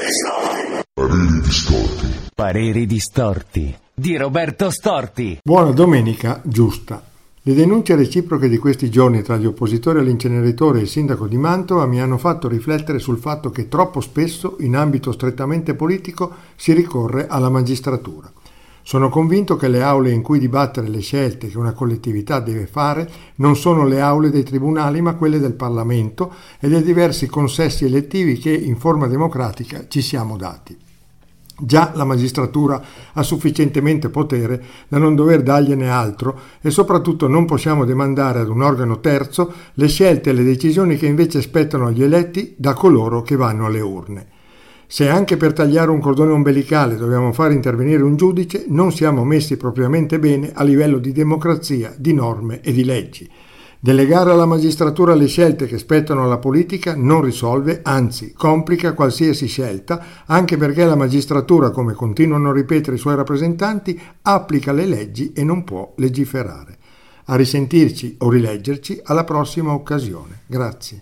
Pareri distorti. Pareri distorti di Roberto Storti. Buona domenica giusta. Le denunce reciproche di questi giorni tra gli oppositori all'inceneritore e il sindaco di Mantova mi hanno fatto riflettere sul fatto che troppo spesso in ambito strettamente politico si ricorre alla magistratura. Sono convinto che le aule in cui dibattere le scelte che una collettività deve fare non sono le aule dei tribunali ma quelle del Parlamento e dei diversi consessi elettivi che in forma democratica ci siamo dati. Già la magistratura ha sufficientemente potere da non dover dargliene altro e soprattutto non possiamo demandare ad un organo terzo le scelte e le decisioni che invece spettano agli eletti da coloro che vanno alle urne. Se anche per tagliare un cordone ombelicale dobbiamo fare intervenire un giudice, non siamo messi propriamente bene a livello di democrazia, di norme e di leggi. Delegare alla magistratura le scelte che spettano alla politica non risolve, anzi complica qualsiasi scelta, anche perché la magistratura, come continuano a ripetere i suoi rappresentanti, applica le leggi e non può legiferare. A risentirci o rileggerci alla prossima occasione. Grazie.